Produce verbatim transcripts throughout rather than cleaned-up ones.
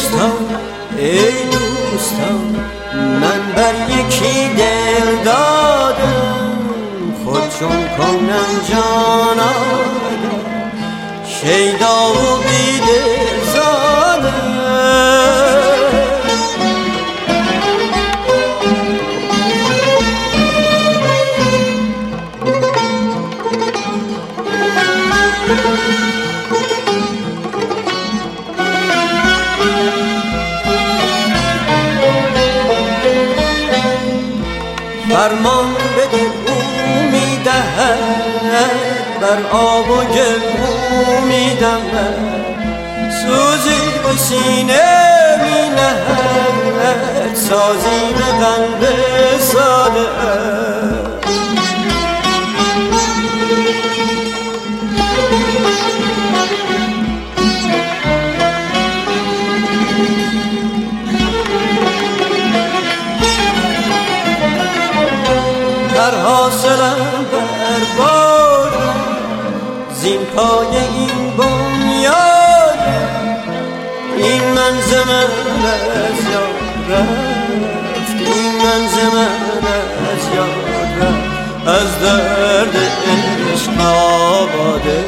دوستان ای دوستان من بر یکی دل دادم خود چون کنم جانانم شیدا و بیدل زادم فرمان بده او میدهد بر آب و گل او میدمد سوزی به سینه مینهد سازی به قلب ساده در حاصلم بربادم زین پای این بنیاد این منز من از یاد رفت این منز من از یاد رفت از درد عشق آباده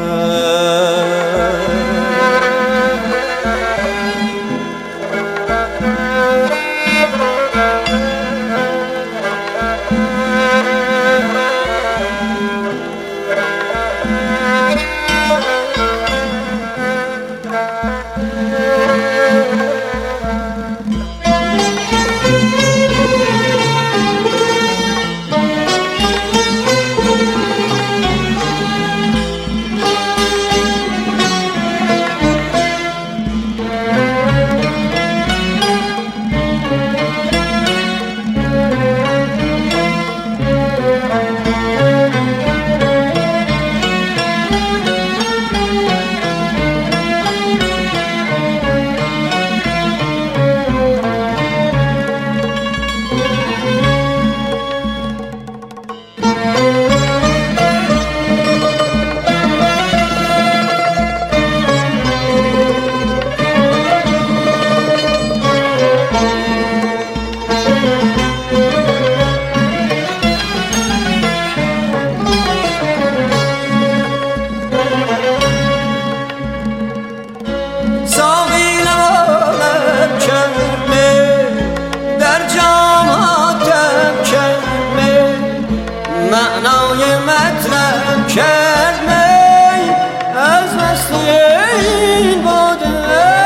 معنای مطلب کرد می از مستی این باده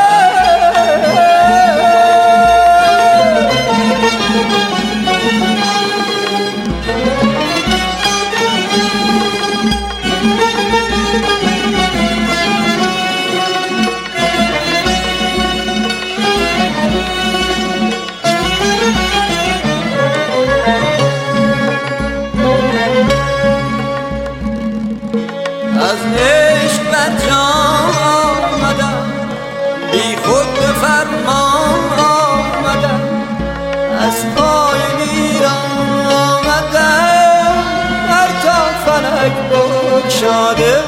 از عشق بر جان آمدم بی خود به فرمان آمدم از پای ویران آمدم هر تا فلک بگشاده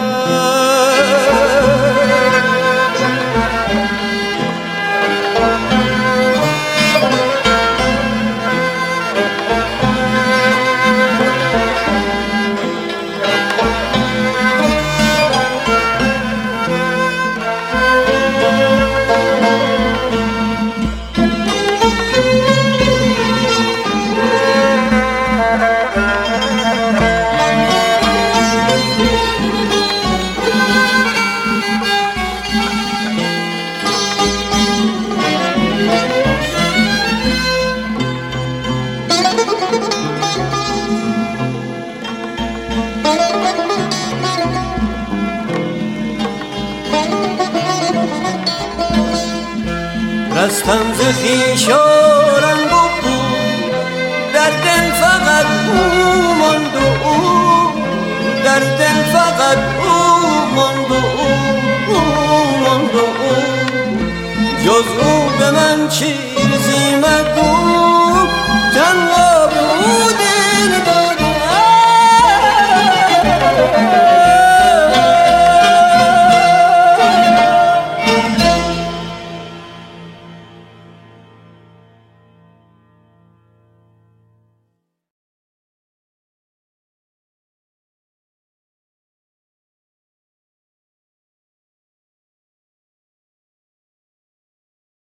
رستم ز خویش و رنگ و بو در دل فقط او ماند و او در دل فقط او ماند و او ماند و او جز او به من چیزی مگو